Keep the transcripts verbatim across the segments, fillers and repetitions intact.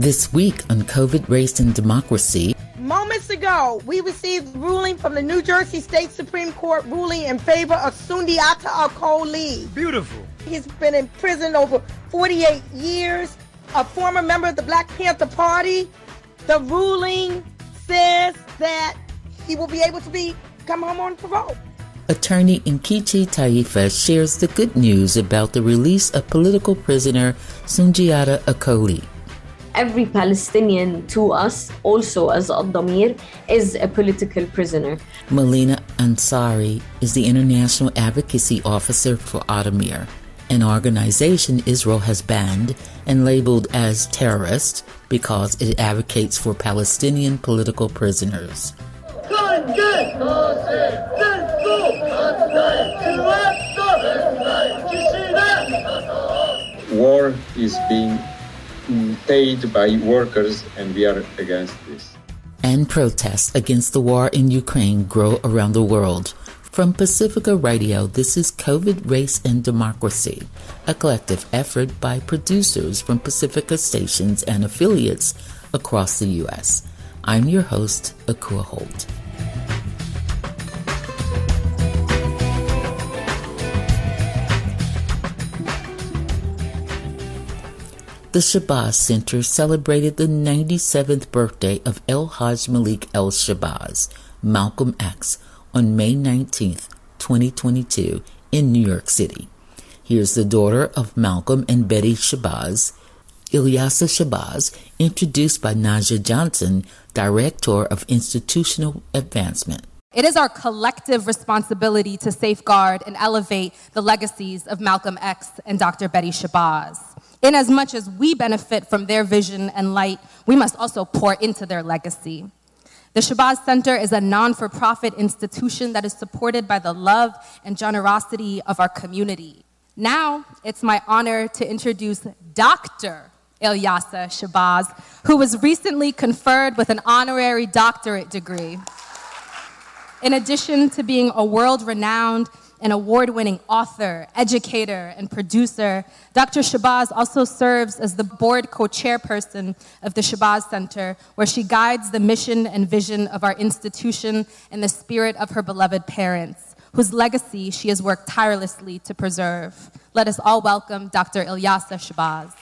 This week on COVID, Race, and Democracy. Moments ago, we received ruling from the New Jersey State Supreme Court ruling in favor of Sundiata Acoli. Beautiful. He's been in prison over forty-eight years, a former member of the Black Panther Party. The ruling says that he will be able to be come home on parole. Attorney Nkechi Taifa shares the good news about the release of political prisoner Sundiata Acoli. Every Palestinian to us, also as Ad-Damir, is a political prisoner. Melina Ansari is the International Advocacy Officer for Ad-Damir, an organization Israel has banned and labeled as terrorist because it advocates for Palestinian political prisoners. War is being paid by workers, and we are against this. And protests against the war in Ukraine grow around the world. From Pacifica Radio, this is COVID, Race, and Democracy, a collective effort by producers from Pacifica stations and affiliates across the U S. I'm your host, Akua Holt. The Shabazz Center celebrated the ninety-seventh birthday of El Haj Malik El Shabazz, Malcolm X, on May nineteenth, twenty twenty-two, in New York City. Here's the daughter of Malcolm and Betty Shabazz, Ilyasah Shabazz, introduced by Naja Johnson, Director of Institutional Advancement. It is our collective responsibility to safeguard and elevate the legacies of Malcolm X and Doctor Betty Shabazz. Inasmuch as we benefit from their vision and light, we must also pour into their legacy. The Shabazz Center is a non-for-profit institution that is supported by the love and generosity of our community. Now, it's my honor to introduce Doctor Ilyasah Shabazz, who was recently conferred with an honorary doctorate degree. In addition to being a world-renowned and award-winning author, educator, and producer, Doctor Shabazz also serves as the board co-chairperson of the Shabazz Center, where she guides the mission and vision of our institution in the spirit of her beloved parents, whose legacy she has worked tirelessly to preserve. Let us all welcome Doctor Ilyasah Shabazz.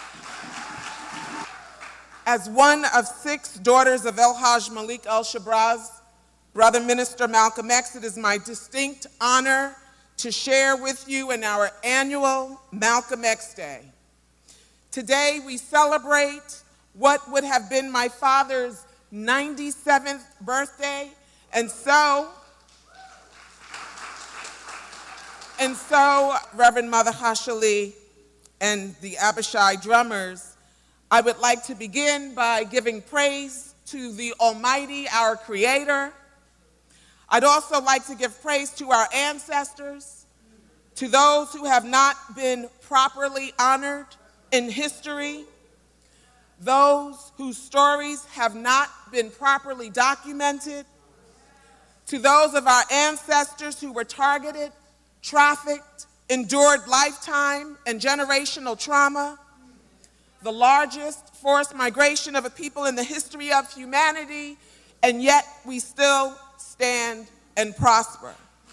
As one of six daughters of El Haj Malik El Shabazz, Brother Minister Malcolm X, it is my distinct honor to share with you in our annual Malcolm X Day. Today we celebrate what would have been my father's ninety-seventh birthday, and so, and so, Reverend Mother Hashali and the Abishai drummers, I would like to begin by giving praise to the Almighty, our Creator. I'd also like to give praise to our ancestors, to those who have not been properly honored in history, those whose stories have not been properly documented, to those of our ancestors who were targeted, trafficked, endured lifetime and generational trauma, the largest forced migration of a people in the history of humanity, and yet we still stand and prosper.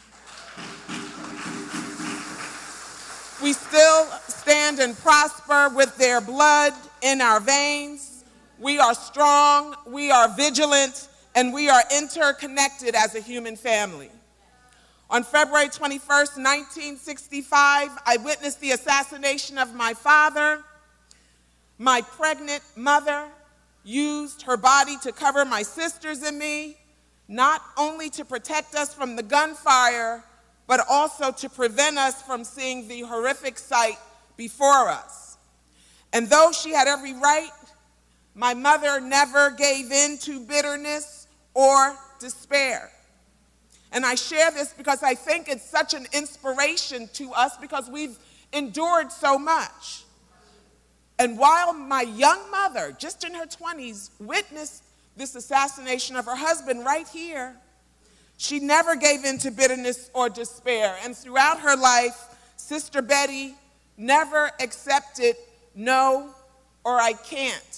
We still stand and prosper with their blood in our veins. We are strong, we are vigilant, and we are interconnected as a human family. On February twenty-first, nineteen sixty-five, I witnessed the assassination of my father. My pregnant mother used her body to cover my sisters and me, not only to protect us from the gunfire, but also to prevent us from seeing the horrific sight before us. And though she had every right, my mother never gave in to bitterness or despair. And I share this because I think it's such an inspiration to us because we've endured so much. And while my young mother, just in her twenties, witnessed this assassination of her husband right here, she never gave in to bitterness or despair. And throughout her life, Sister Betty never accepted no or I can't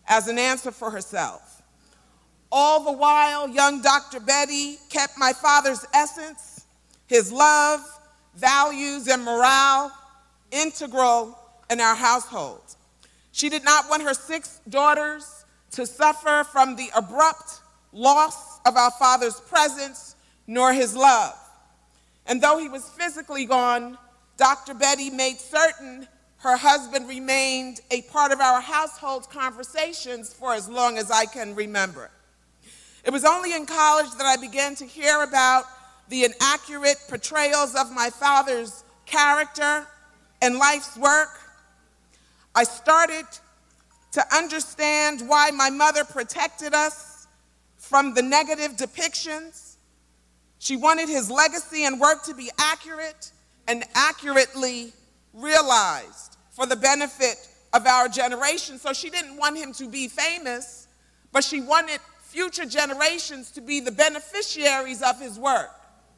as an answer for herself. All the while, young Doctor Betty kept my father's essence, his love, values, and morale integral in our household. She did not want her six daughters to suffer from the abrupt loss of our father's presence nor his love. And though he was physically gone, Doctor Betty made certain her husband remained a part of our household conversations for as long as I can remember. It was only in college that I began to hear about the inaccurate portrayals of my father's character and life's work. I started to understand why my mother protected us from the negative depictions. She wanted his legacy and work to be accurate and accurately realized for the benefit of our generation. So she didn't want him to be famous, but she wanted future generations to be the beneficiaries of his work.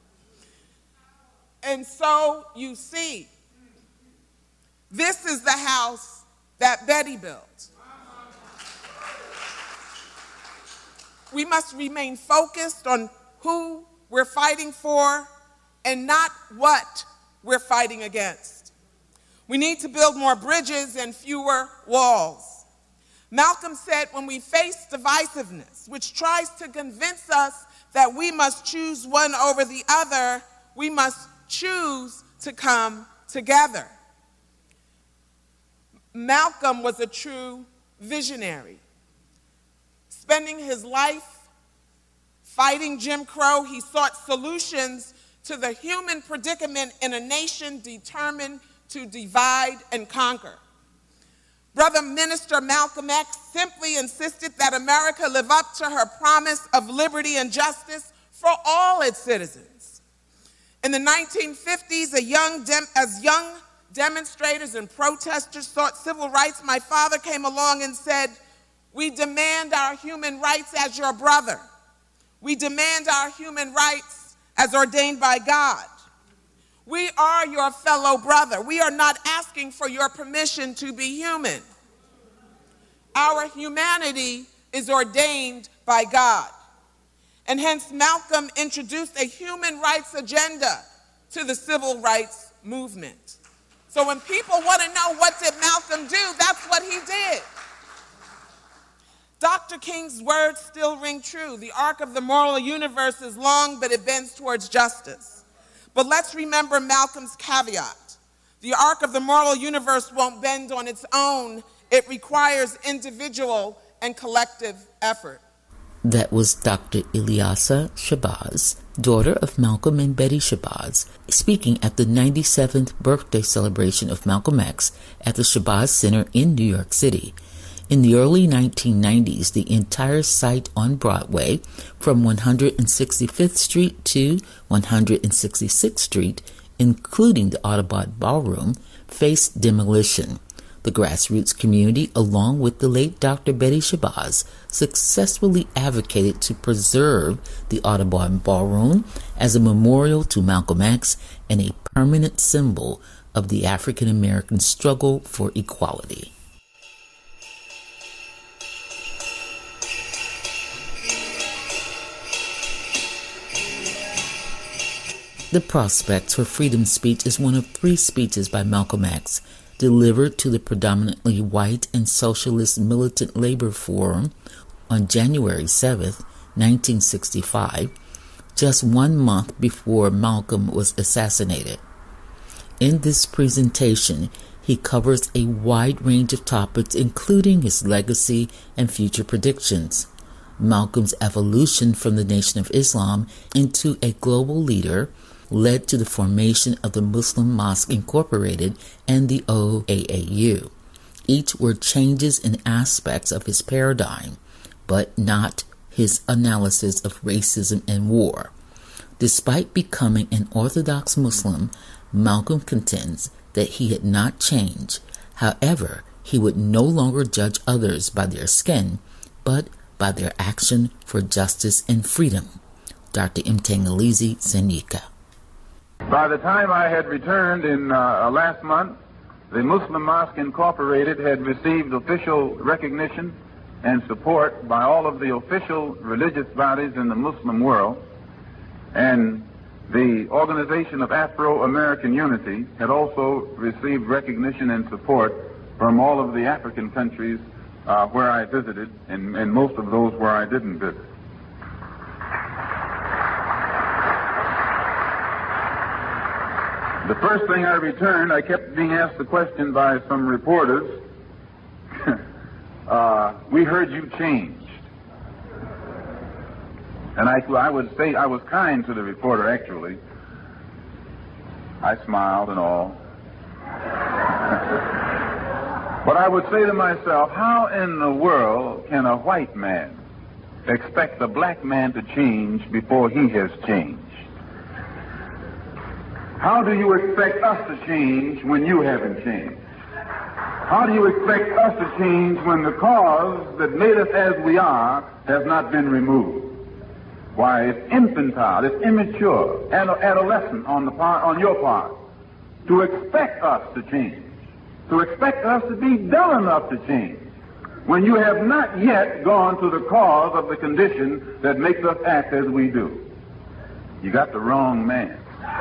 And so you see, this is the house that Betty built. We must remain focused on who we're fighting for and not what we're fighting against. We need to build more bridges and fewer walls. Malcolm said, when we face divisiveness, which tries to convince us that we must choose one over the other, we must choose to come together. Malcolm was a true visionary. Spending his life fighting Jim Crow, he sought solutions to the human predicament in a nation determined to divide and conquer. Brother Minister Malcolm X simply insisted that America live up to her promise of liberty and justice for all its citizens. In the nineteen fifties, a young dem- as young demonstrators and protesters sought civil rights, my father came along and said, "We demand our human rights as your brother. We demand our human rights as ordained by God. We are your fellow brother. We are not asking for your permission to be human. Our humanity is ordained by God." And hence Malcolm introduced a human rights agenda to the civil rights movement. So when people want to know what did Malcolm do, that's what he did. Doctor King's words still ring true. The arc of the moral universe is long, but it bends towards justice. But let's remember Malcolm's caveat. The arc of the moral universe won't bend on its own. It requires individual and collective effort. That was Doctor Ilyasah Shabazz, daughter of Malcolm and Betty Shabazz, speaking at the ninety-seventh birthday celebration of Malcolm X at the Shabazz Center in New York City. In the early nineteen nineties, the entire site on Broadway, from one hundred sixty-fifth Street to one hundred sixty-sixth Street, including the Audubon Ballroom, faced demolition. The grassroots community, along with the late Doctor Betty Shabazz, successfully advocated to preserve the Audubon Ballroom as a memorial to Malcolm X and a permanent symbol of the African American struggle for equality. The Prospects for Freedom speech is one of three speeches by Malcolm X delivered to the predominantly white and socialist Militant Labor Forum on January seventh, nineteen sixty-five, just one month before Malcolm was assassinated. In this presentation, he covers a wide range of topics, including his legacy and future predictions, Malcolm's evolution from the Nation of Islam into a global leader, led to the formation of the Muslim Mosque Incorporated and the O A A U. Each were changes in aspects of his paradigm, but not his analysis of racism and war. Despite becoming an Orthodox Muslim, Malcolm contends that he had not changed. However, he would no longer judge others by their skin, but by their action for justice and freedom. Doctor Mtangalizi Zenyika. By the time I had returned in uh, last month, the Muslim Mosque Incorporated had received official recognition and support by all of the official religious bodies in the Muslim world, and the Organization of Afro-American Unity had also received recognition and support from all of the African countries uh, where I visited, and, and most of those where I didn't visit. The first thing I returned, I kept being asked the question by some reporters, uh, we heard you changed. And I, I would say, I was kind to the reporter, actually. I smiled and all. But I would say to myself, how in the world can a white man expect a black man to change before he has changed? How do you expect us to change when you haven't changed? How do you expect us to change when the cause that made us as we are has not been removed? Why, it's infantile, it's immature, adolescent on the part, on your part, to expect us to change, to expect us to be dull enough to change, when you have not yet gone to the cause of the condition that makes us act as we do. You got the wrong man.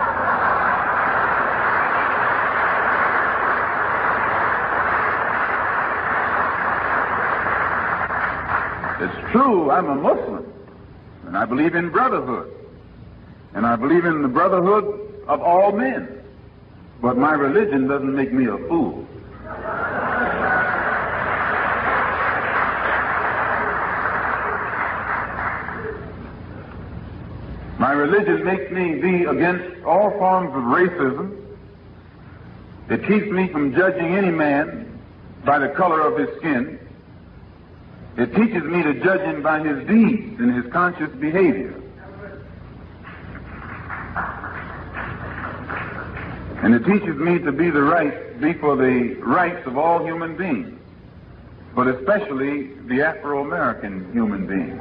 It's true, I'm a Muslim, and I believe in brotherhood, and I believe in the brotherhood of all men, but my religion doesn't make me a fool. My religion makes me be against all forms of racism. It keeps me from judging any man by the color of his skin. It teaches me to judge him by his deeds and his conscious behavior. And it teaches me to be the right, be for the rights of all human beings, but especially the Afro-American human beings.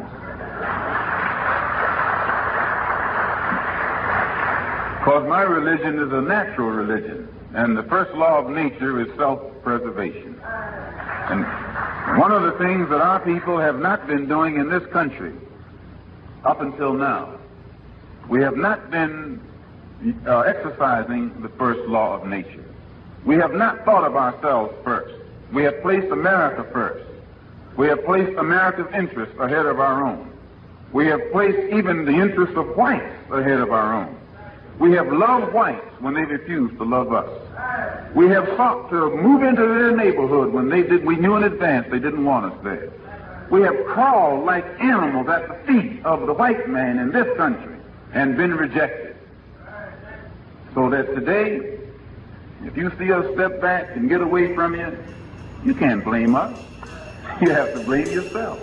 Because my religion is a natural religion, and the first law of nature is self-preservation. And one of the things that our people have not been doing in this country up until now, we have not been uh, exercising the first law of nature. We have not thought of ourselves first. We have placed America first. We have placed America's interests ahead of our own. We have placed even the interests of whites ahead of our own. We have loved whites when they refused to love us. We have sought to move into their neighborhood when they did, we knew in advance they didn't want us there. We have crawled like animals at the feet of the white man in this country and been rejected. So that today, if you see us step back and get away from you, you can't blame us. You have to blame yourself.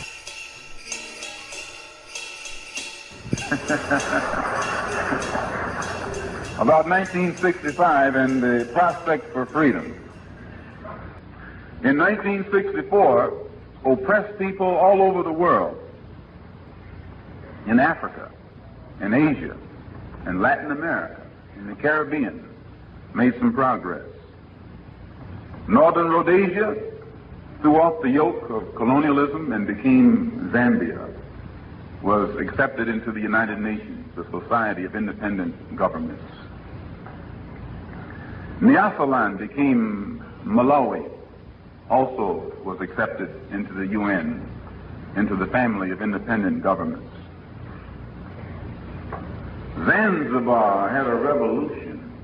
About nineteen sixty-five and the prospect for freedom. In nineteen sixty-four, oppressed people all over the world, in Africa, in Asia, in Latin America, in the Caribbean, made some progress. Northern Rhodesia threw off the yoke of colonialism and became Zambia, was accepted into the United Nations, the Society of Independent Governments. Nyasaland became Malawi, also was accepted into the U N, into the family of independent governments. Zanzibar had a revolution.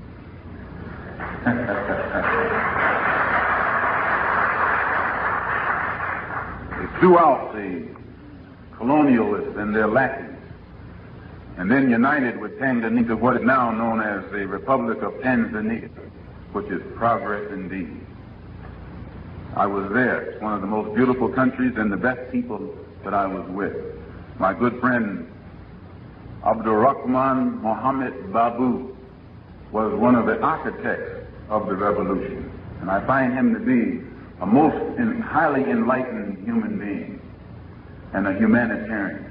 They threw out the colonialists and their lackeys, and then united with Tanganyika, what is now known as the Republic of Tanzania, which is progress indeed. I was there. It's one of the most beautiful countries and the best people that I was with. My good friend Abdurrahman Mohammed Babu was one of the architects of the revolution, and I find him to be a most in, highly enlightened human being and a humanitarian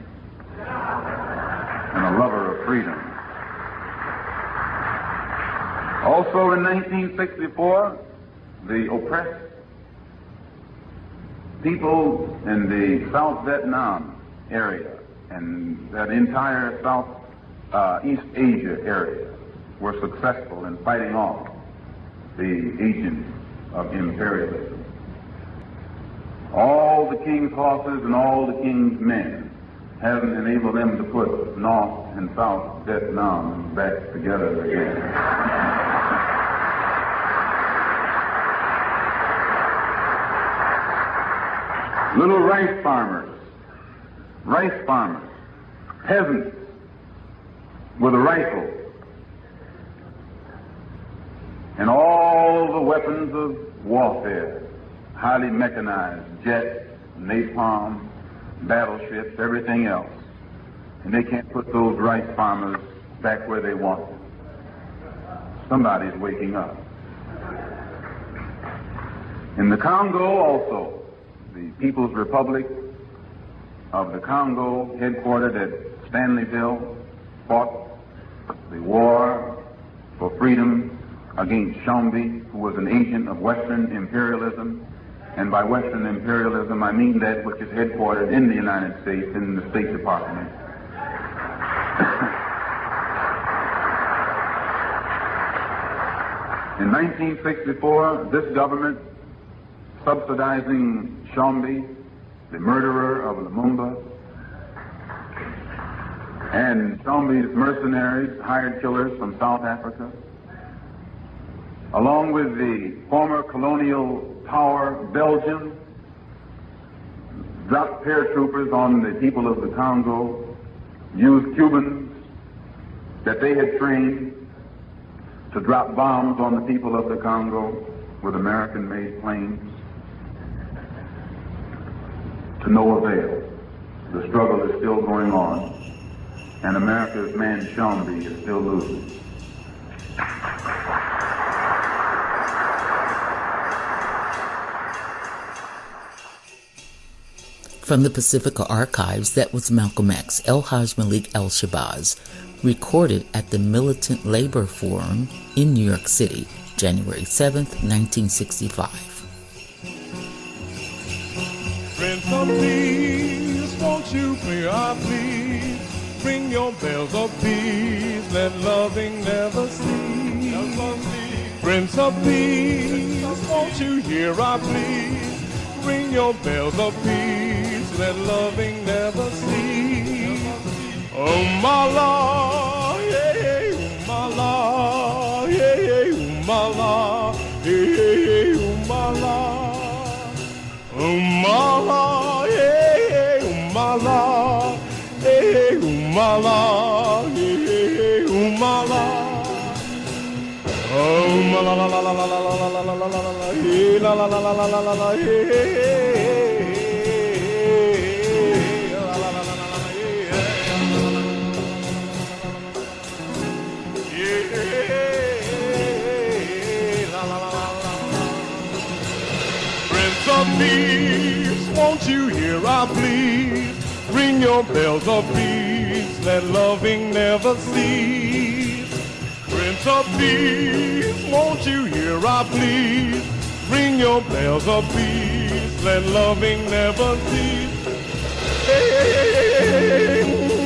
and a lover of freedom. Also in nineteen sixty-four, the oppressed people in the South Vietnam area and that entire South uh, East Asia area were successful in fighting off the agents of imperialism. All the king's horses and all the king's men haven't enabled them to put North and South Vietnam back together again. Little rice farmers, rice farmers, peasants with a rifle, and all the weapons of warfare, highly mechanized, jets, napalm, battleships, everything else. And they can't put those rice farmers back where they want them. Somebody's waking up. In the Congo also, the People's Republic of the Congo, headquartered at Stanleyville, fought the war for freedom against Chomby, who was an agent of Western imperialism. And by Western imperialism, I mean that which is headquartered in the United States, in the State Department. In nineteen sixty-four, this government, subsidizing Chomby, the murderer of Lumumba, and Chomby's mercenaries, hired killers from South Africa, along with the former colonial power Belgium, dropped paratroopers on the people of the Congo, used Cubans that they had trained to drop bombs on the people of the Congo with American-made planes. To no avail. The struggle is still going on, and America's man Chomby is still losing. From the Pacifica Archives, that was Malcolm X, El-Haj Malik El-Shabazz, recorded at the Militant Labor Forum in New York City, January seventh, nineteen sixty-five. Prince of Peace, won't you play our please? Ring your bells of peace, let loving never cease. Prince of Peace, won't you hear our please? Ring your bells of peace, let loving never cease. Oh my Lord, yeah, oh my Lord, yeah, yeah, oh my Lord, yeah, yeah, oh my Lord. Oh my Lord, yeah, oh my Lord, yeah, oh my Lord, yeah, oh my Lord. Oh my la la la la la la la la la la la la, yeah, la la la la la la la la, yeah, la la la la la la, yeah, la la la la la. Prince of Peace, won't you hear our pleas? Ring your bells of peace, let loving never cease. Prince of Peace, won't you hear our pleas? Ring your bells of peace, let loving never cease. Hey, hey, hey, hey, hey.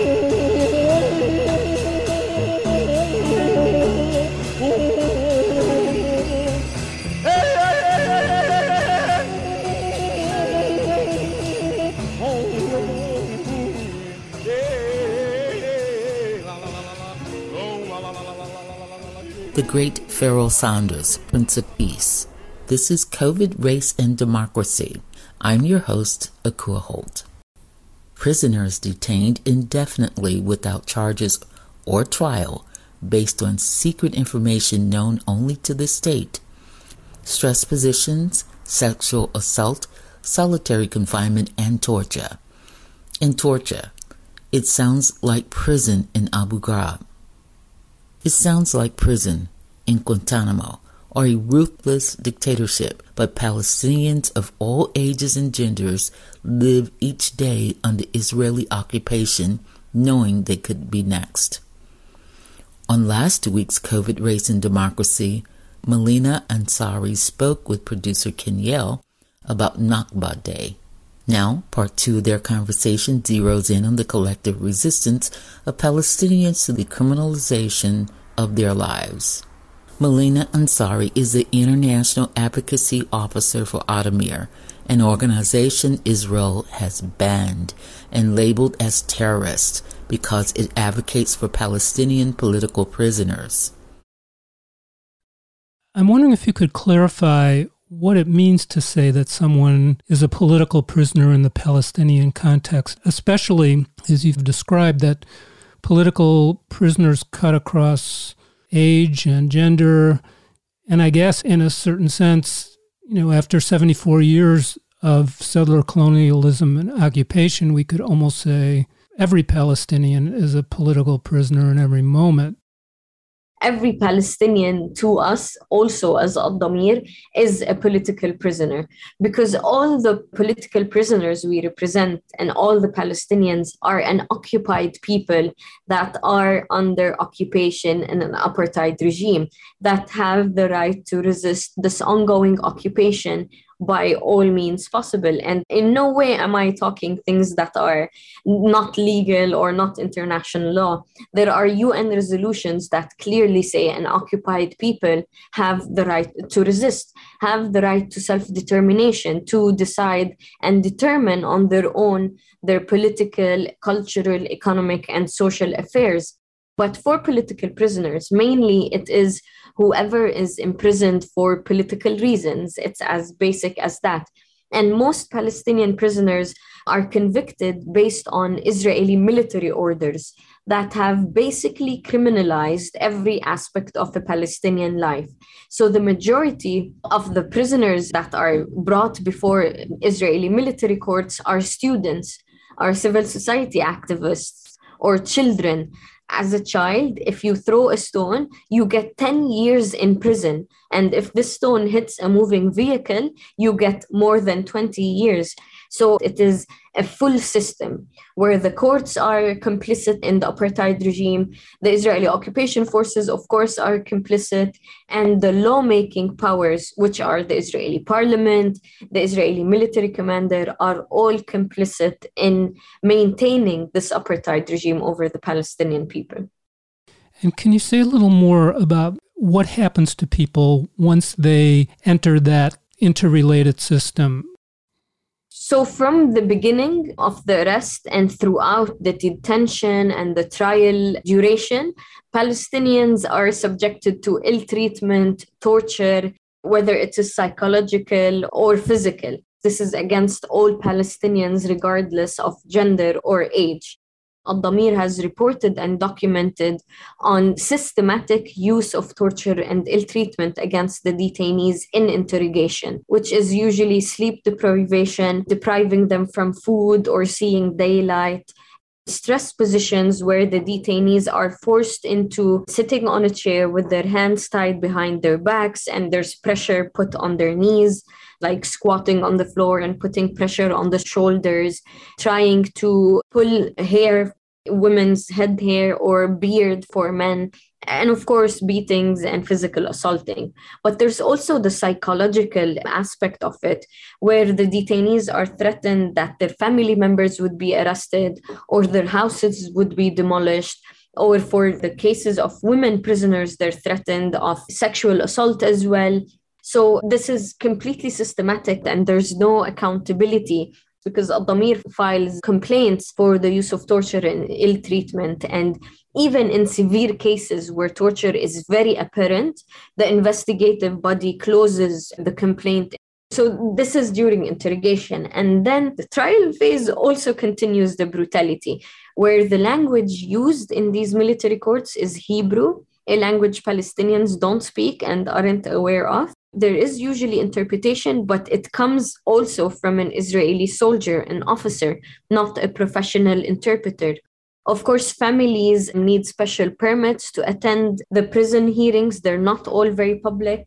The great Pharoah Sanders, Prince of Peace. This is COVID, Race, and Democracy. I'm your host, Akua Holt. Prisoners detained indefinitely without charges or trial based on secret information known only to the state. Stress positions, sexual assault, solitary confinement, and torture. In torture, it sounds like prison in Abu Ghraib. It sounds like prison in Guantanamo or a ruthless dictatorship, but Palestinians of all ages and genders live each day under Israeli occupation, knowing they could be next. On last week's COVID, Race, and Democracy, Melina Ansari spoke with producer Kenyelle about Nakba Day. Now, part two of their conversation zeroes in on the collective resistance of Palestinians to the criminalization of their lives. Melina Ansari is the International Advocacy Officer for Addameer, an organization Israel has banned and labeled as terrorist because it advocates for Palestinian political prisoners. I'm wondering if you could clarify what it means to say that someone is a political prisoner in the Palestinian context, especially as you've described that political prisoners cut across age and gender. And I guess in a certain sense, you know, after seventy-four years of settler colonialism and occupation, we could almost say every Palestinian is a political prisoner in every moment. Every Palestinian to us, also as Ad-Damir, is a political prisoner, because all the political prisoners we represent and all the Palestinians are an occupied people that are under occupation in an apartheid regime that have the right to resist this ongoing occupation by all means possible. And in no way am I talking things that are not legal or not international law. There are U N resolutions that clearly say an occupied people have the right to resist, have the right to self-determination, to decide and determine on their own their political, cultural, economic, and social affairs. But for political prisoners, mainly it is whoever is imprisoned for political reasons. It's as basic as that. And most Palestinian prisoners are convicted based on Israeli military orders that have basically criminalized every aspect of the Palestinian life. So the majority of the prisoners that are brought before Israeli military courts are students, are civil society activists, or children. As a child, if you throw a stone, you get ten years in prison. And if this stone hits a moving vehicle, you get more than twenty years. So it is a full system where the courts are complicit in the apartheid regime. The Israeli occupation forces, of course, are complicit. And the lawmaking powers, which are the Israeli parliament, the Israeli military commander, are all complicit in maintaining this apartheid regime over the Palestinian people. And can you say a little more about what happens to people once they enter that interrelated system? So from the beginning of the arrest and throughout the detention and the trial duration, Palestinians are subjected to ill treatment, torture, whether it is psychological or physical. This is against all Palestinians, regardless of gender or age. Ad-Damir has reported and documented on systematic use of torture and ill treatment against the detainees in interrogation, which is usually sleep deprivation, depriving them from food or seeing daylight, stress positions where the detainees are forced into sitting on a chair with their hands tied behind their backs and there's pressure put on their knees, like squatting on the floor and putting pressure on the shoulders, trying to pull hair, women's head hair or beard for men, and of course, beatings and physical assaulting. But there's also the psychological aspect of it, where the detainees are threatened that their family members would be arrested or their houses would be demolished. Or for the cases of women prisoners, they're threatened of sexual assault as well. So this is completely systematic and there's no accountability, because Ad-Damir files complaints for the use of torture and ill treatment. And even in severe cases where torture is very apparent, the investigative body closes the complaint. So this is during interrogation. And then the trial phase also continues the brutality, where the language used in these military courts is Hebrew, a language Palestinians don't speak and aren't aware of. There is usually interpretation, but it comes also from an Israeli soldier, an officer, not a professional interpreter. Of course, families need special permits to attend the prison hearings. They're not all very public.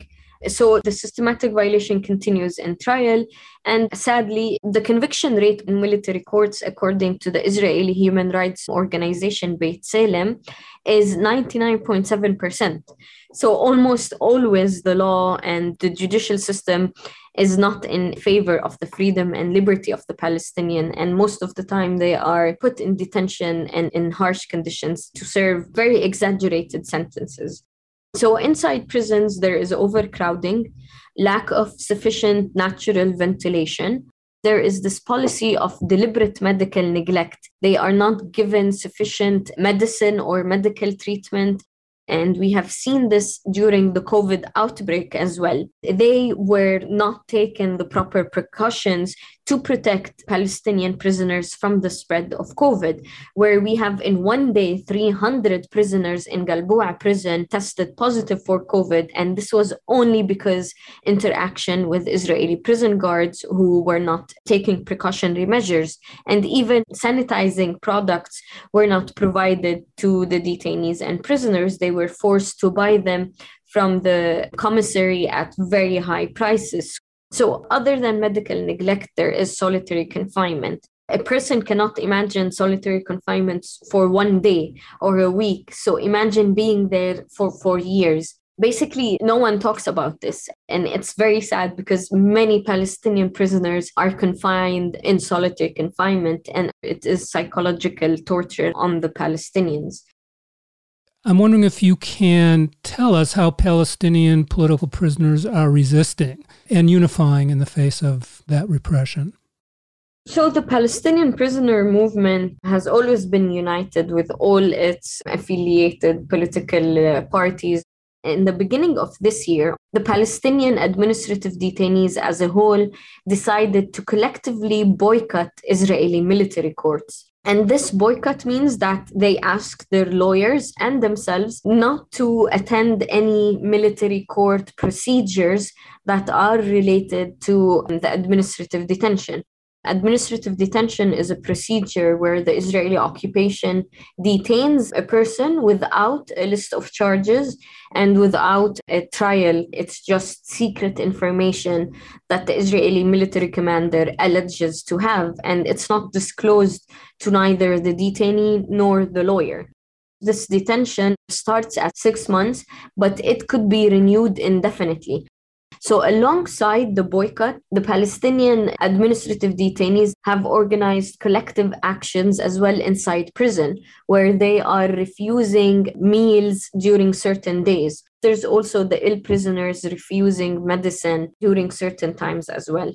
So the systematic violation continues in trial. And sadly, the conviction rate in military courts, according to the Israeli human rights organization Beit Salem, is ninety-nine point seven percent. So almost always the law and the judicial system is not in favor of the freedom and liberty of the Palestinian. And most of the time they are put in detention and in harsh conditions to serve very exaggerated sentences. So inside prisons, there is overcrowding, lack of sufficient natural ventilation. There is this policy of deliberate medical neglect. They are not given sufficient medicine or medical treatment. And we have seen this during the COVID outbreak as well. They were not taking the proper precautions to protect Palestinian prisoners from the spread of COVID, where we have in one day three hundred prisoners in Galboa prison tested positive for COVID. And this was only because interaction with Israeli prison guards who were not taking precautionary measures. And even sanitizing products were not provided to the detainees and prisoners. They were forced to buy them from the commissary at very high prices. So other than medical neglect, there is solitary confinement. A person cannot imagine solitary confinement for one day or a week. So imagine being there for, for years. Basically, no one talks about this. And it's very sad because many Palestinian prisoners are confined in solitary confinement, and it is psychological torture on the Palestinians. I'm wondering if you can tell us how Palestinian political prisoners are resisting and unifying in the face of that repression. So the Palestinian prisoner movement has always been united with all its affiliated political uh, parties. In the beginning of this year, the Palestinian administrative detainees as a whole decided to collectively boycott Israeli military courts. And this boycott means that they ask their lawyers and themselves not to attend any military court procedures that are related to the administrative detention. Administrative detention is a procedure where the Israeli occupation detains a person without a list of charges and without a trial. It's just secret information that the Israeli military commander alleges to have, and it's not disclosed to neither the detainee nor the lawyer. This detention starts at six months, but it could be renewed indefinitely. So alongside the boycott, the Palestinian administrative detainees have organized collective actions as well inside prison, where they are refusing meals during certain days. There's also the ill prisoners refusing medicine during certain times as well.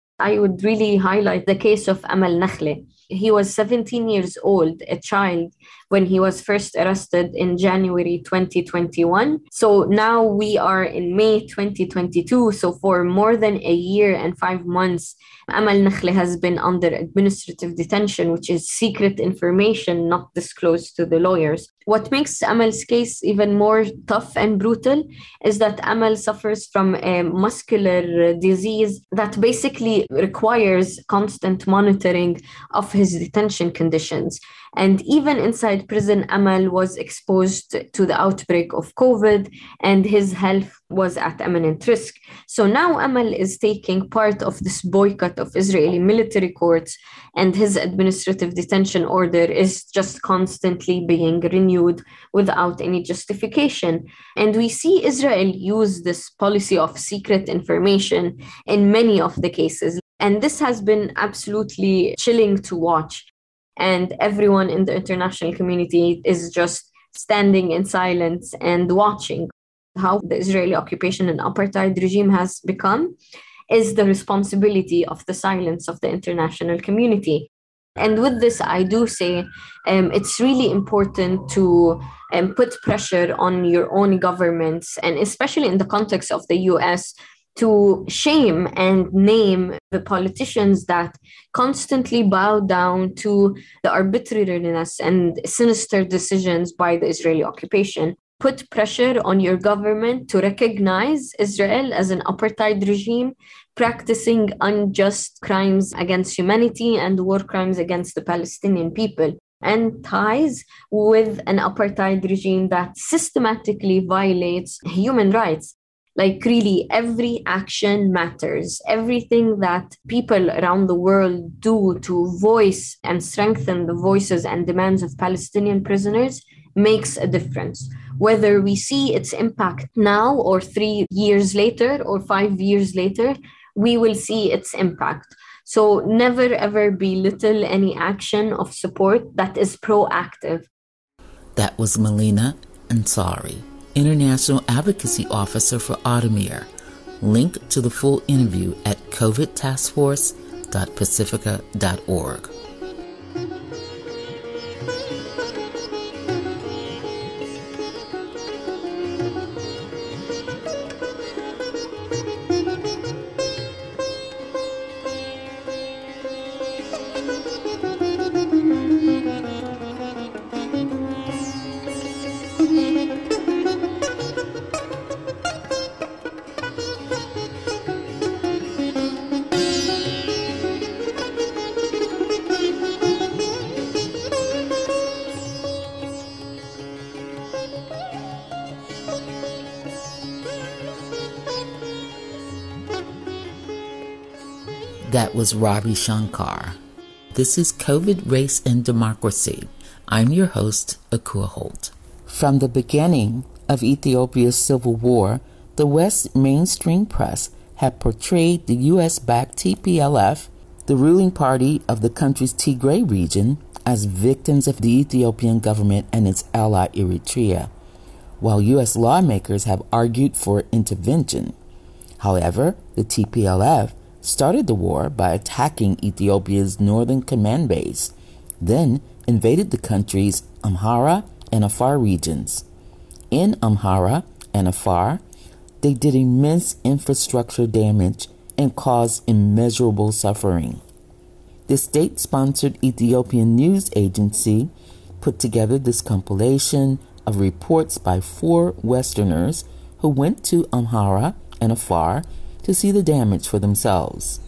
I would really highlight the case of Amal Nakhle. He was seventeen years old, a child, when he was first arrested in January twenty twenty-one. So now we are in May twenty twenty-two. So for more than a year and five months, Amal Nakhle has been under administrative detention, which is secret information not disclosed to the lawyers. What makes Amal's case even more tough and brutal is that Amal suffers from a muscular disease that basically requires constant monitoring of his detention conditions. And even inside prison, Amal was exposed to the outbreak of COVID, and his health was at imminent risk. So now Amal is taking part of this boycott of Israeli military courts, and his administrative detention order is just constantly being renewed without any justification. And we see Israel use this policy of secret information in many of the cases. And this has been absolutely chilling to watch. And everyone in the international community is just standing in silence and watching. How the Israeli occupation and apartheid regime has become is the responsibility of the silence of the international community. And with this, I do say um, it's really important to um, put pressure on your own governments, and especially in the context of the U S, to shame and name the politicians that constantly bow down to the arbitrariness and sinister decisions by the Israeli occupation. Put pressure on your government to recognize Israel as an apartheid regime practicing unjust crimes against humanity and war crimes against the Palestinian people, and ties with an apartheid regime that systematically violates human rights. Like really, every action matters. Everything that people around the world do to voice and strengthen the voices and demands of Palestinian prisoners makes a difference. Whether we see its impact now or three years later or five years later, we will see its impact. So never ever belittle any action of support that is proactive. That was Melina Ansari, International Advocacy Officer for Addameer. Link to the full interview at covid task force dot pacifica dot org. That was Ravi Shankar. This is COVID, Race, and Democracy. I'm your host, Akua Holt. From the beginning of Ethiopia's civil war, the West mainstream press had portrayed the U S-backed T P L F, the ruling party of the country's Tigray region, as victims of the Ethiopian government and its ally Eritrea, while U S lawmakers have argued for intervention. However, the T P L F started the war by attacking Ethiopia's northern command base, then invaded the country's Amhara and Afar regions. In Amhara and Afar, they did immense infrastructure damage and caused immeasurable suffering. The state-sponsored Ethiopian news agency put together this compilation of reports by four Westerners who went to Amhara and Afar to see the damage for themselves.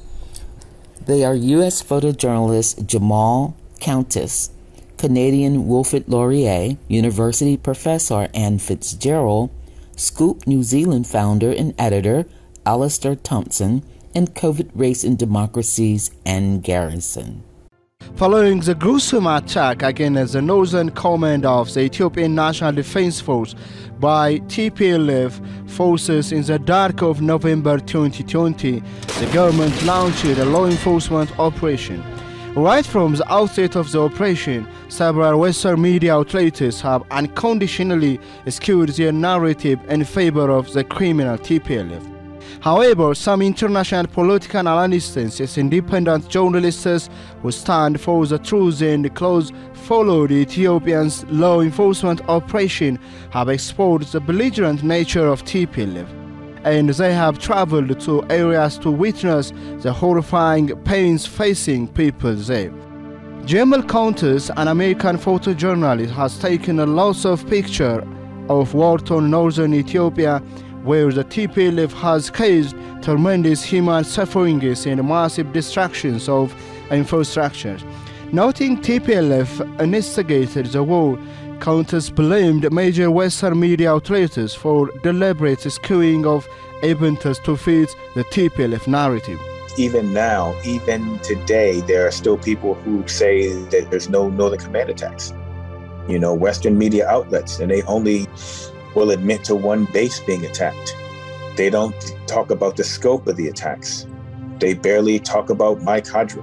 They are U S photojournalist Jamal Countess, Canadian Wilfrid Laurier, University professor Anne Fitzgerald, Scoop New Zealand founder and editor Alistair Thompson, and COVID, Race and Democracy's Anne Garrison. Following the gruesome attack against the northern command of the Ethiopian National Defense Force by T P L F forces in the dark of November twenty twenty, the government launched a law enforcement operation. Right from the outset of the operation, several Western media outlets have unconditionally skewed their narrative in favor of the criminal T P L F. However, some international political analysts, independent journalists who stand for the truth and close followed Ethiopia's law enforcement operation have exposed the belligerent nature of T P L F, and they have traveled to areas to witness the horrifying pains facing people there. Jamal Countess, an American photojournalist, has taken a lots of pictures of war-torn northern Ethiopia, where the T P L F has caused tremendous human sufferings and massive destructions of infrastructure. Noting T P L F instigated the war, Countess blamed major Western media outlets for deliberate skewing of events to fit the T P L F narrative. Even now, even today, there are still people who say that there's no Northern Command attacks. You know, Western media outlets, and they only will admit to one base being attacked. They don't talk about the scope of the attacks. They barely talk about Mike Hadra.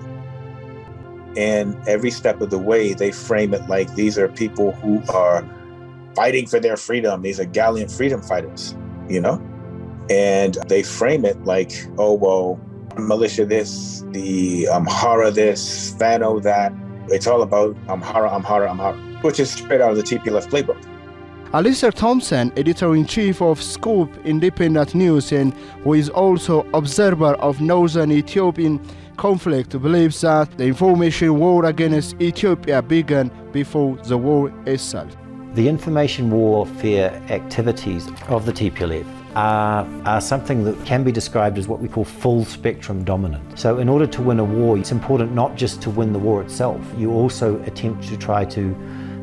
And every step of the way, they frame it like these are people who are fighting for their freedom. These are gallant freedom fighters, you know? And they frame it like, oh, well, militia this, the Amhara this, Fano that. It's all about Amhara, Amhara, Amhara, which is straight out of the T P L F playbook. Alistair Thompson, editor-in-chief of Scoop Independent News and who is also observer of northern Ethiopian conflict, believes that the information war against Ethiopia began before the war itself. The information warfare activities of the T P L F are, are something that can be described as what we call full spectrum dominant. So in order to win a war, it's important not just to win the war itself, you also attempt to try to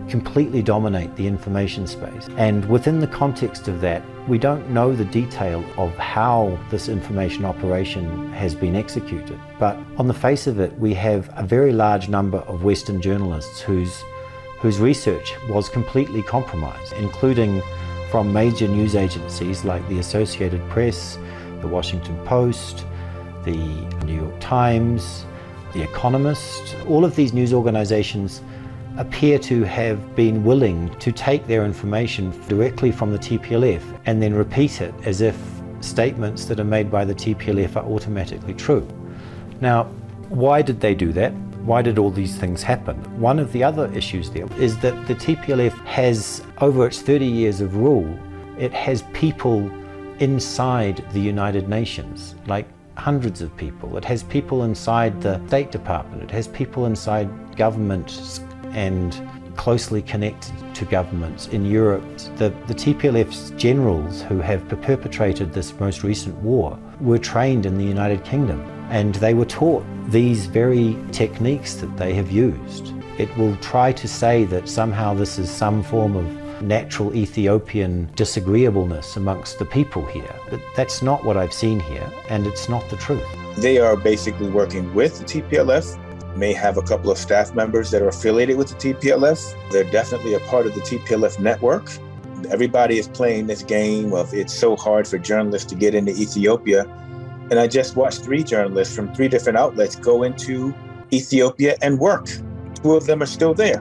completely dominate the information space. And within the context of that, we don't know the detail of how this information operation has been executed. But on the face of it, we have a very large number of Western journalists whose, whose research was completely compromised, including from major news agencies like the Associated Press, the Washington Post, the New York Times, The Economist. All of these news organizations appear to have been willing to take their information directly from the T P L F and then repeat it as if statements that are made by the T P L F are automatically true. Now, why did they do that? Why did all these things happen? One of the other issues there is that the T P L F has, over its thirty years of rule, it has people inside the United Nations, like hundreds of people. It has people inside the State Department. It has people inside governments and closely connected to governments in Europe. The, the T P L F's generals who have perpetrated this most recent war were trained in the United Kingdom, and they were taught these very techniques that they have used. It will try to say that somehow this is some form of natural Ethiopian disagreeableness amongst the people here, but that's not what I've seen here, and it's not the truth. They are basically working with the T P L F, may have a couple of staff members that are affiliated with the T P L F. They're definitely a part of the T P L F network. Everybody is playing this game of it's so hard for journalists to get into Ethiopia. And I just watched three journalists from three different outlets go into Ethiopia and work. Two of them are still there.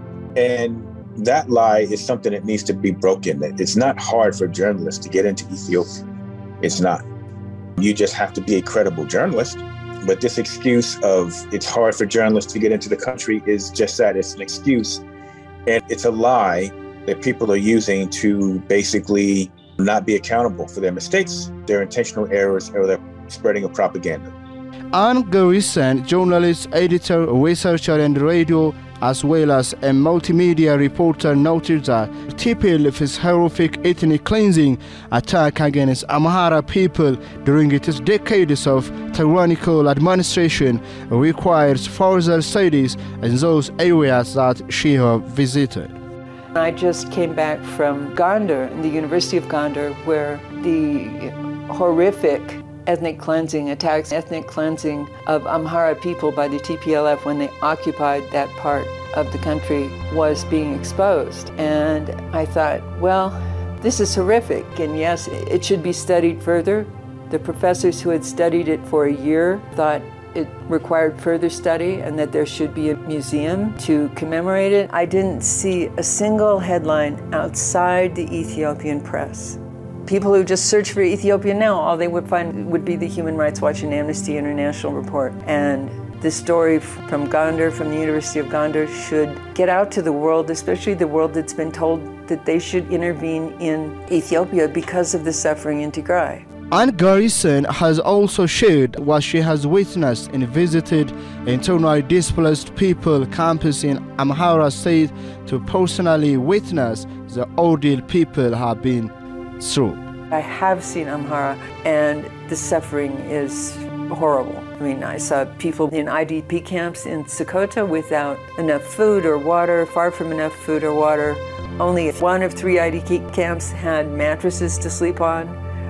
And that lie is something that needs to be broken. It's not hard for journalists to get into Ethiopia. It's not. You just have to be a credible journalist. But this excuse of it's hard for journalists to get into the country is just that. It's an excuse. And it's a lie that people are using to basically not be accountable for their mistakes, their intentional errors, or their spreading of propaganda. Anne Garrison, journalist, editor, researcher, and radio, as well as a multimedia reporter, noted that T P L F's horrific ethnic cleansing attack against Amhara people during its decades of tyrannical administration requires further studies in those areas that she has visited. I just came back from Gondar, the University of Gondar, where the horrific ethnic cleansing attacks, ethnic cleansing of Amhara people by the T P L F when they occupied that part of the country was being exposed. And I thought, well, this is horrific, and yes, it should be studied further. The professors who had studied it for a year thought it required further study and that there should be a museum to commemorate it. I didn't see a single headline outside the Ethiopian press. People who just search for Ethiopia now, all they would find would be the Human Rights Watch and Amnesty International report. And this story from Gondar, from the University of Gondar, should get out to the world, especially the world that's been told that they should intervene in Ethiopia because of the suffering in Tigray. Anne Garrison has also shared what she has witnessed and visited internally displaced people campus in Amhara State to personally witness the ordeal people have been through. I have seen Amhara, and the suffering is horrible. I mean, I saw people in I D P camps in Sokoto without enough food or water, far from enough food or water. Only one of three I D P camps had mattresses to sleep on,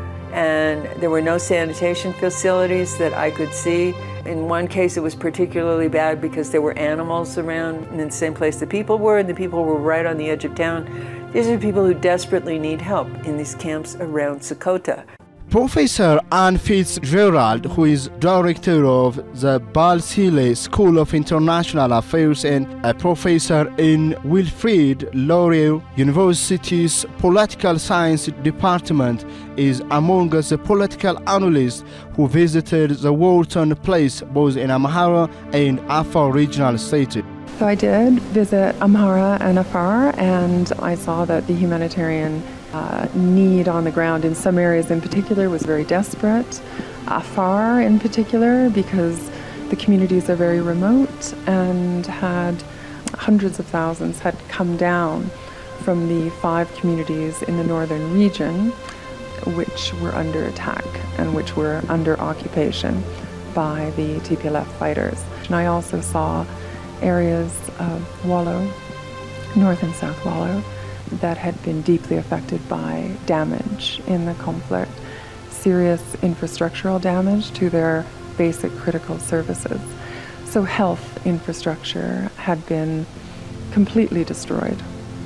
and there were no sanitation facilities that I could see. In one case, it was particularly bad because there were animals around in the same place the people were, and the people were right on the edge of town. These are people who desperately need help in these camps around Sokoto. Professor Anne Fitzgerald, who is director of the Balsile School of International Affairs and a professor in Wilfrid Laurier University's Political Science Department, is among the political analysts who visited the war-torn place both in Amhara and Afar regional states. So I did visit Amhara and Afar, and I saw that the humanitarian uh, need on the ground in some areas in particular was very desperate. Afar in particular, because the communities are very remote and had hundreds of thousands had come down from the five communities in the northern region which were under attack and which were under occupation by the T P L F fighters. And I also saw areas of Wallo North and South Wallow, that had been deeply affected by damage in the conflict, serious infrastructural damage to their basic critical services. So health infrastructure had been completely destroyed,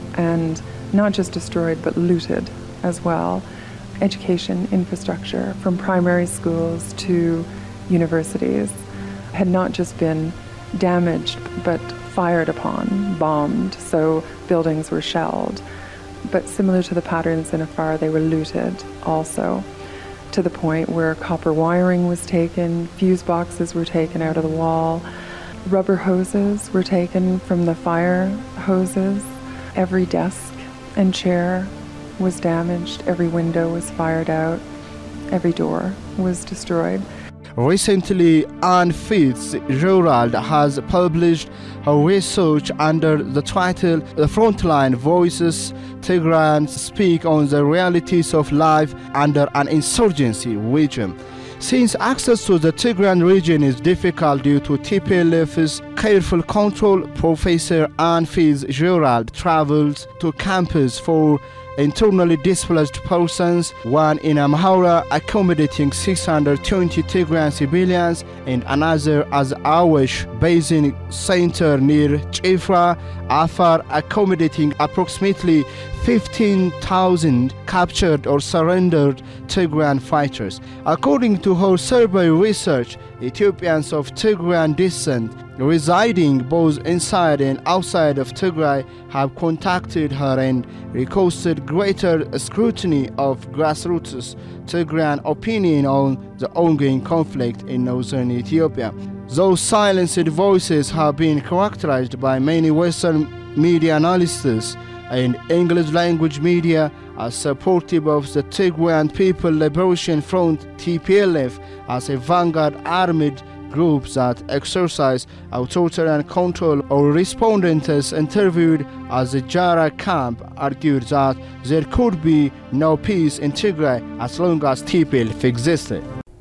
and not just destroyed, but looted as well. Education infrastructure, from primary schools to universities, had not just been damaged, but fired upon, bombed, so buildings were shelled. But similar to the patterns in Afar, they were looted also, to the point where copper wiring was taken, fuse boxes were taken out of the wall, rubber hoses were taken from the fire hoses, every desk and chair was damaged, every window was fired out, every door was destroyed. Recently, Anne Fitzgerald has published her research under the title The Frontline Voices Tigrayans Speak on the Realities of Life Under an Insurgency Regime. Since access to the Tigrayan region is difficult due to T P L F's careful control, Professor Anne Fitzgerald travels to campus for internally displaced persons, one in Amhara accommodating six hundred twenty Tigrayan civilians and another as Awash Basin Center near Chifra, Afar, accommodating approximately fifteen thousand captured or surrendered Tigrayan fighters. According to her survey research, Ethiopians of Tigrayan descent residing both inside and outside of Tigray have contacted her and requested greater scrutiny of grassroots Tigrayan opinion on the ongoing conflict in northern Ethiopia. Those silenced voices have been characterized by many Western media analysts and English language media as supportive of the Tigrayan People Liberation Front T P L F as a vanguard armed group that exercise authoritarian control. Or respondents interviewed at the Jara camp argued that there could be no peace in Tigray as long as T P L F existed.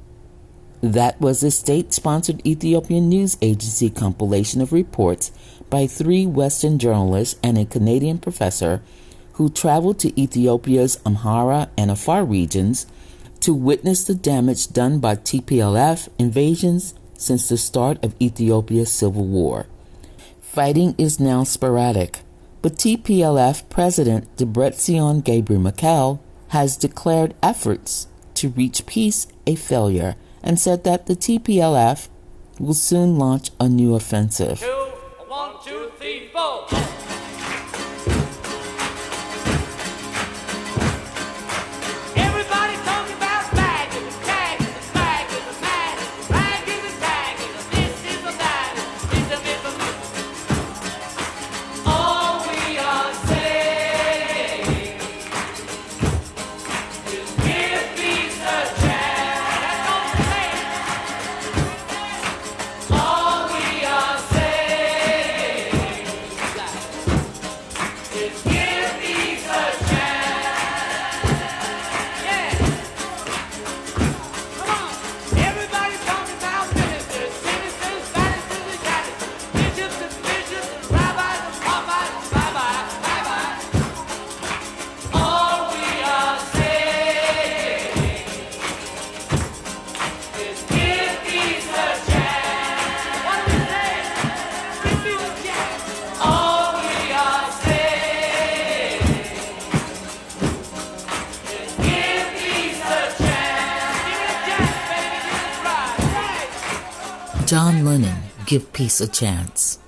That was the state-sponsored Ethiopian news agency compilation of reports by three Western journalists and a Canadian professor who traveled to Ethiopia's Amhara and Afar regions to witness the damage done by T P L F invasions since the start of Ethiopia's civil war. Fighting is now sporadic, but T P L F President Debretsion Gebremichael has declared efforts to reach peace a failure and said that the T P L F will soon launch a new offensive. Two, one, two, three, four. John Lennon, Give Peace a Chance.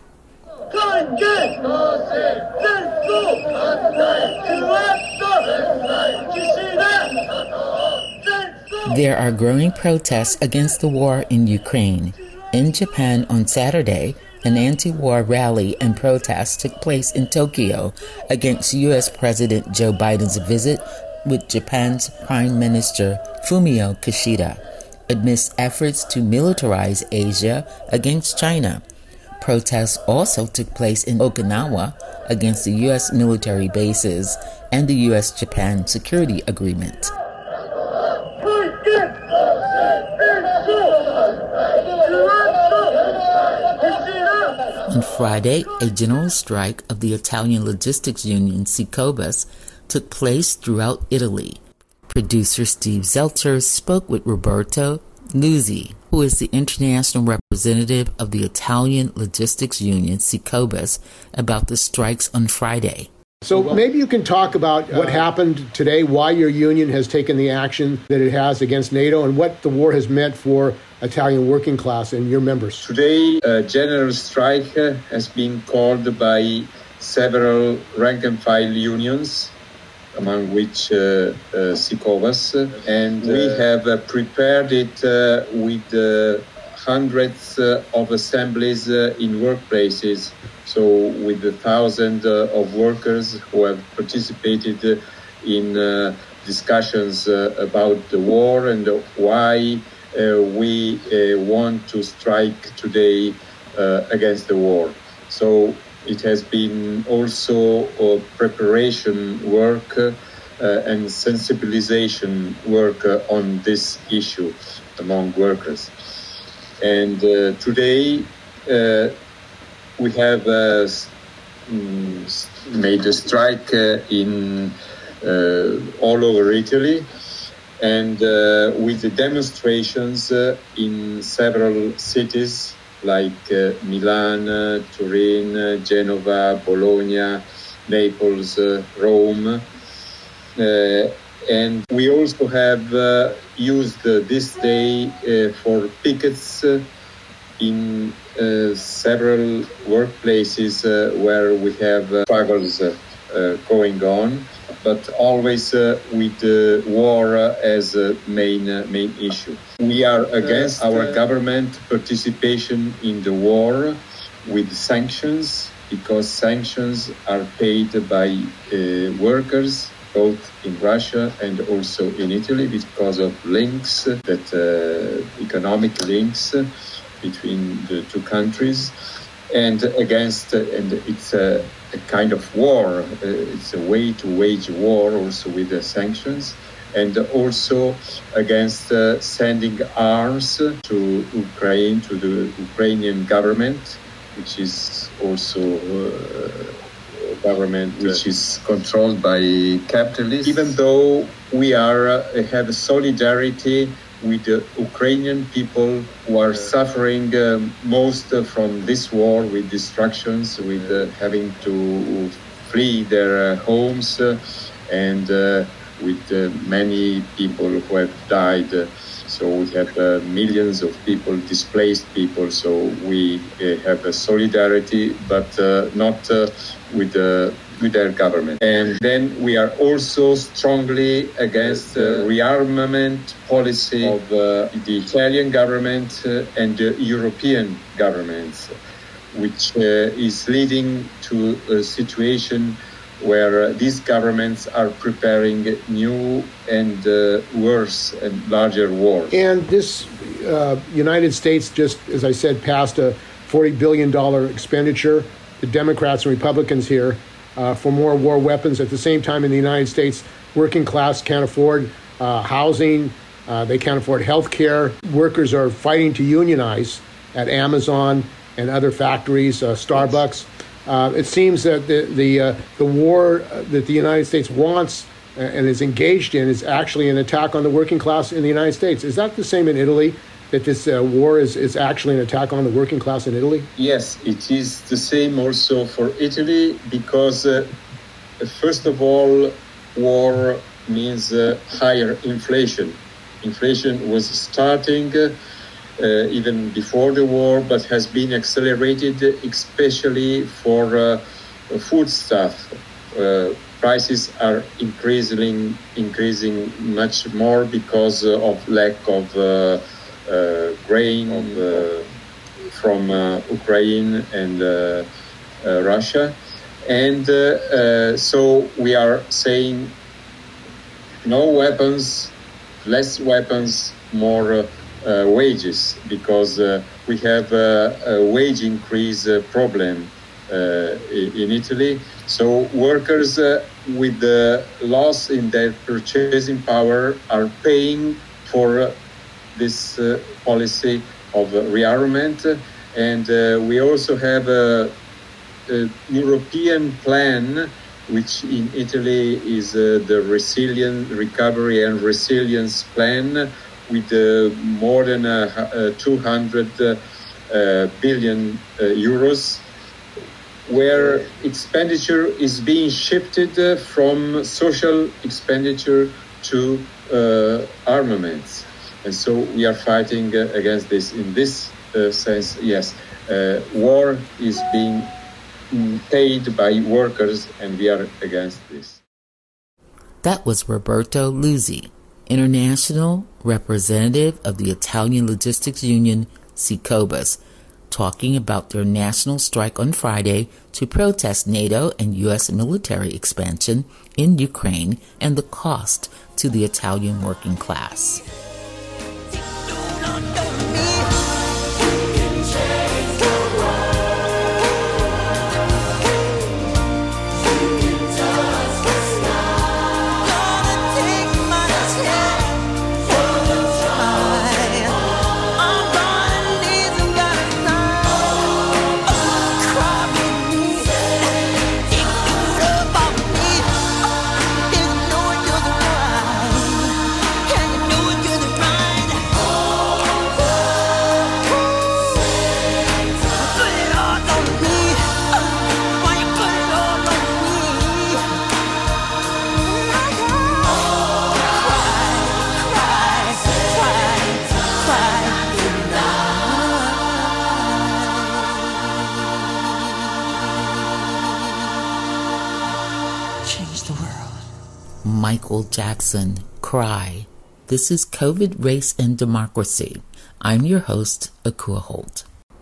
There are growing protests against the war in Ukraine. In Japan on Saturday, an anti-war rally and protest took place in Tokyo against U S President Joe Biden's visit with Japan's Prime Minister Fumio Kishida, amidst efforts to militarize Asia against China. Protests also took place in Okinawa against the U S military bases and the U S Japan Security Agreement. On Friday, a general strike of the Italian logistics union Secobas took place throughout Italy. Producer Steve Zelter spoke with Roberto Nuzzi, who is the international representative of the Italian logistics union Secobas, about the strikes on Friday. So maybe you can talk about what happened today, why your union has taken the action that it has against NATO, and what the war has meant for Italian working class and your members. Today, a general strike has been called by several rank-and-file unions, among which uh, uh, Secobas, and we have uh, prepared it uh, with uh, hundreds uh, of assemblies uh, in workplaces. So with the thousands uh, of workers who have participated uh, in uh, discussions uh, about the war and uh, why uh, we uh, want to strike today uh, against the war. So it has been also uh, preparation work uh, and sensibilization work uh, on this issue among workers. And uh, today, uh, we have uh, made a strike uh, in uh, all over Italy, and uh, with the demonstrations uh, in several cities like uh, Milan, uh, Turin, uh, Genova, Bologna, Naples, uh, Rome. Uh, and we also have uh, used uh, this day uh, for pickets uh, in uh, several workplaces uh, where we have uh, struggles uh, uh, going on, but always uh, with the uh, war uh, as a main uh, main issue. We are against our government participation in the war with sanctions, because sanctions are paid by uh, workers both in Russia and also in Italy because of links, that uh, economic links between the two countries, and against, uh, and it's a, a kind of war, uh, it's a way to wage war also with the sanctions, and also against uh, sending arms to Ukraine, to the Ukrainian government, which is also uh, a government which is controlled by capitalists, even though we are uh, have solidarity with the Ukrainian people who are suffering uh, most uh, from this war, with destructions, with uh, having to flee their uh, homes, uh, and uh, with uh, many people who have died. So we have uh, millions of people, displaced people. So we uh, have a solidarity, but uh, not uh, with the with their government. And then we are also strongly against the rearmament policy of uh, the Italian government uh, and the European governments, which uh, is leading to a situation where uh, these governments are preparing new and uh, worse and larger wars. And this uh, United States just, as I said, passed a forty billion dollars expenditure, the Democrats and Republicans here, uh, for more war weapons. At the same time, in the United States, working class can't afford uh, housing, uh, they can't afford health care. Workers are fighting to unionize at Amazon and other factories, uh, Starbucks. Uh, it seems that the the, uh, the war that the United States wants and is engaged in is actually an attack on the working class in the United States. Is that the same in Italy, that this uh, war is, is actually an attack on the working class in Italy? Yes, it is the same also for Italy, because uh, first of all, war means uh, higher inflation. Inflation was starting uh, Uh, even before the war, but has been accelerated, especially for uh, foodstuff. Uh, prices are increasing, increasing much more because uh, of lack of uh, uh, grain of, uh, from uh, Ukraine and uh, uh, Russia. And uh, uh, so we are saying no weapons, less weapons, more uh, Uh, wages, because uh, we have uh, a wage increase uh, problem uh, in Italy. So workers uh, with the loss in their purchasing power are paying for uh, this uh, policy of uh, rearmament, And uh, we also have a, a European plan, which in Italy is uh, the Resilient Recovery and Resilience Plan, with uh, more than uh, uh, two hundred uh, uh, billion uh, euros, where expenditure is being shifted uh, from social expenditure to uh, armaments. And so we are fighting uh, against this. In this uh, sense, yes, uh, war is being paid by workers, and we are against this. That was Roberto Luzzi, International Representative of the Italian Logistics Union, Secobas, talking about their national strike on Friday to protest NATO and U S military expansion in Ukraine and the cost to the Italian working class. Michael Jackson, Cry. This is COVID, Race, and Democracy. I'm your host, Akua Holt.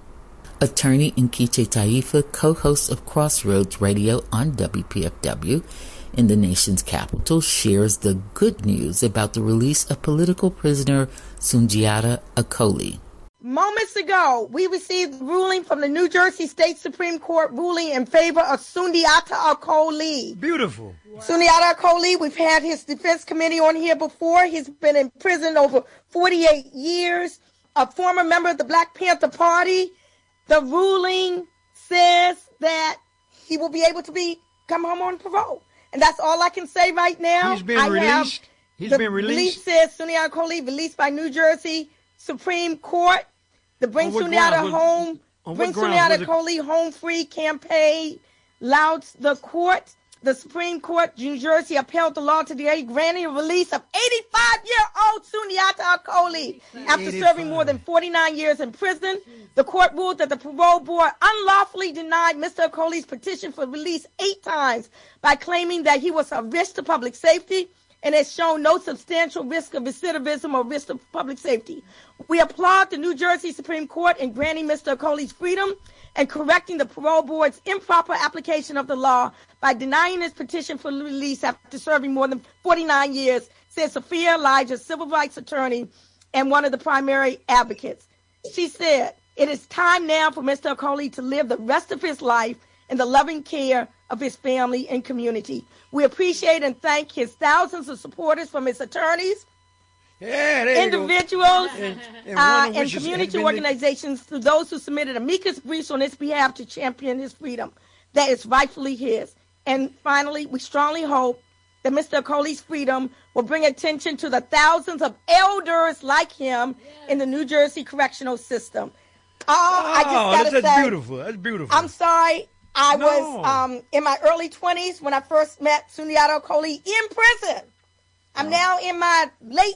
Attorney Nkechi Taifa, co-host of Crossroads Radio on W P F W in the nation's capital, shares the good news about the release of political prisoner Sundiata Acoli. Moments ago, we received ruling from the New Jersey State Supreme Court ruling in favor of Sundiata Acoli. Beautiful. Wow. Sundiata Acoli, we've had his defense committee on here before. He's been in prison over forty-eight years, a former member of the Black Panther Party. The ruling says that he will be able to be come home on parole. And that's all I can say right now. He's been I released. He's the been released. Release says Sundiata Acoli released by New Jersey Supreme Court. The Bring Sundiata Home, Bring Sundiata Acoli Home Free campaign louds the court. The Supreme Court, New Jersey, upheld the law today, granting a release of eighty-five-year-old Sundiata Acoli after serving more than forty-nine years in prison. The court ruled that the parole board unlawfully denied Mister Acoli's petition for release eight times by claiming that he was a risk to public safety and has shown no substantial risk of recidivism or risk of public safety. We applaud the New Jersey Supreme Court in granting Mister Acoli's freedom and correcting the parole board's improper application of the law by denying his petition for release after serving more than forty-nine years, said Sophia Elijah, civil rights attorney and one of the primary advocates. She said, "It is time now for Mister Acoli to live the rest of his life in the loving care of his family and community. We appreciate and thank his thousands of supporters from his attorneys, yeah, there individuals, and, and, uh, and community organizations, to those who submitted amicus briefs on his behalf to champion his freedom that is rightfully his. And finally, we strongly hope that Mister Acoli's freedom will bring attention to the thousands of elders like him in the New Jersey correctional system." Oh, oh I just gotta that's, that's say, beautiful. That's beautiful. I'm sorry. I No. was um, in my early twenties when I first met Sundiata Acoli in prison. I'm now in my late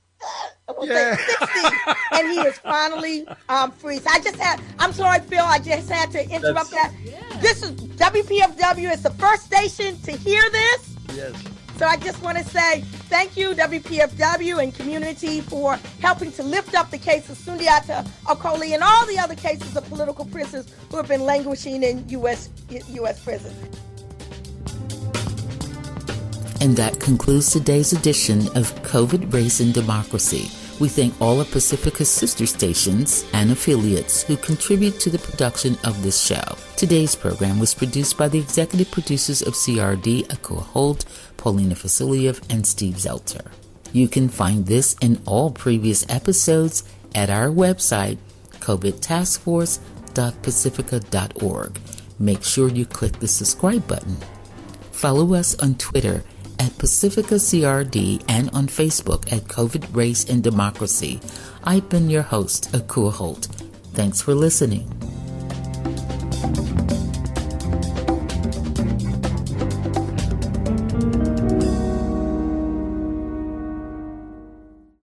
uh, I will Yeah. say sixties, and he is finally um, free. So I just had, I'm sorry, Phil, I just had to interrupt That's- that. This is W P F W. It's the first station to hear this. Yes. So I just want to say thank you, W P F W and community, for helping to lift up the case of Sundiata Acoli and all the other cases of political prisoners who have been languishing in U S U S prison. And that concludes today's edition of COVID, Race, and Democracy. We thank all of Pacifica's sister stations and affiliates who contribute to the production of this show. Today's program was produced by the executive producers of C R D, Akua Holt, Paulina Vasiliev, and Steve Zelter. You can find this and all previous episodes at our website, covid task force dot pacifica dot org. Make sure you click the subscribe button. Follow us on Twitter at Pacifica C R D and on Facebook at COVID Race and Democracy. I've been your host, Akua Holt. Thanks for listening.